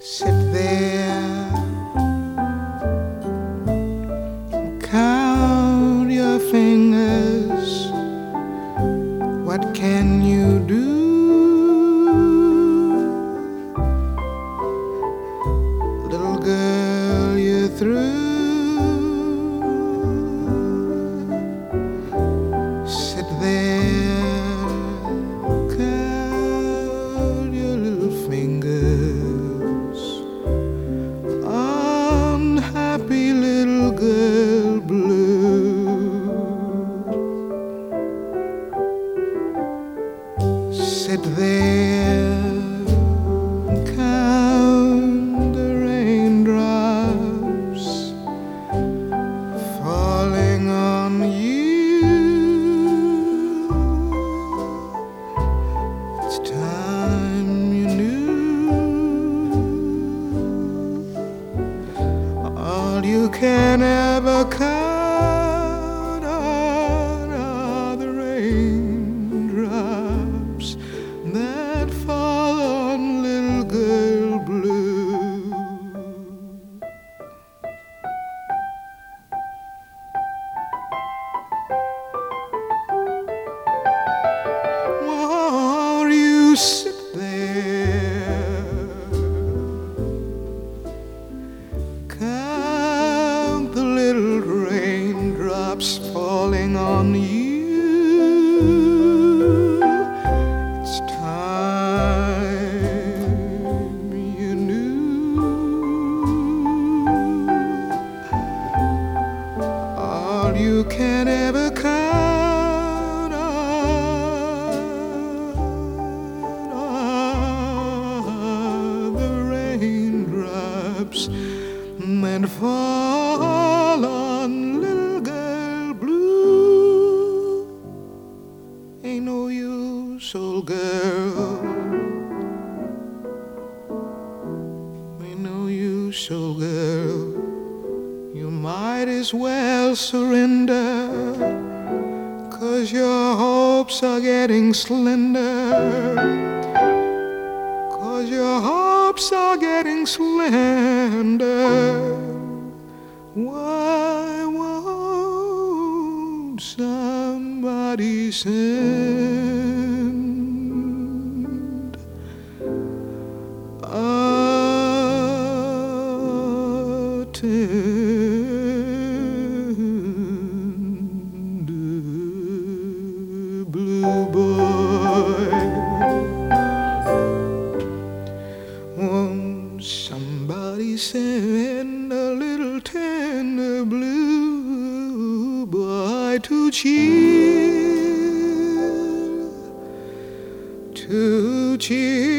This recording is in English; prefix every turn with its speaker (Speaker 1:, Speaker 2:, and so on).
Speaker 1: Sit there, count your fingers. What can you do? Little girl, you're through. Sit there, count your little fingers. Unhappy little girl blue. Sit there, count the raindrops falling on you. It's time you knew. All you can ever count on are the raindrops that fall on little girl blue. Won't you sit there, count the little raindrops falling on you? It's time you knew. All you can ever count on are the raindrops that fall on little girl blue. Ain't no use, old girl. Ain't no use, old girl. You might as well surrender, 'cause your hopes are getting slender. 'Cause your hopes are getting slender. Why won't somebody send a tender blue boy? Won't somebody send a little tender blue boy to cheer